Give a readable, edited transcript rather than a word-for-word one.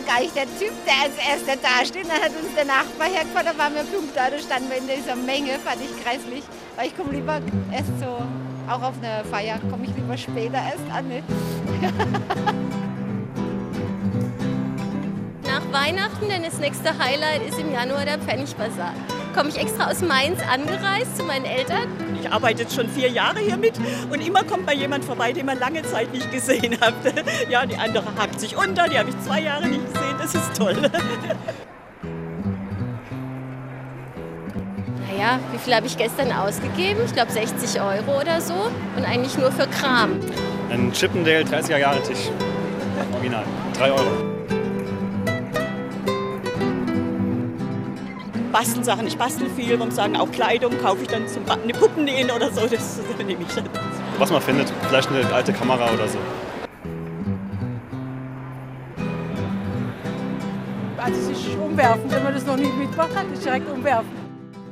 gar nicht der Typ, der als erster dasteht. Dann hat uns der Nachbar hergefahren, da waren wir pünktlich da, da standen wir in dieser Menge, fand ich kreislich. Weil ich komme lieber erst so, auch auf eine Feier, komme ich lieber später erst an. Ne? Nach Weihnachten, denn das nächste Highlight ist im Januar der Pfennigbasar. Komme ich extra aus Mainz angereist zu meinen Eltern. Ich arbeite jetzt schon 4 Jahre hier mit und immer kommt mal jemand vorbei, den man lange Zeit nicht gesehen hat. Ja, die andere hakt sich unter, die habe ich 2 Jahre nicht gesehen, das ist toll. Naja, wie viel habe ich gestern ausgegeben? Ich glaube 60 € oder so und eigentlich nur für Kram. Ein Chippendale 30er-Jahre-Tisch. Original. 3 €. Bastelsachen, ich bastel viel, warum sagen, auch Kleidung kaufe ich dann zum eine Puppennähen oder so, das nehme ich dann. Was man findet, vielleicht eine alte Kamera oder so. Also es ist umwerfend, wenn man das noch nicht mitgemacht hat, ist direkt umwerfend.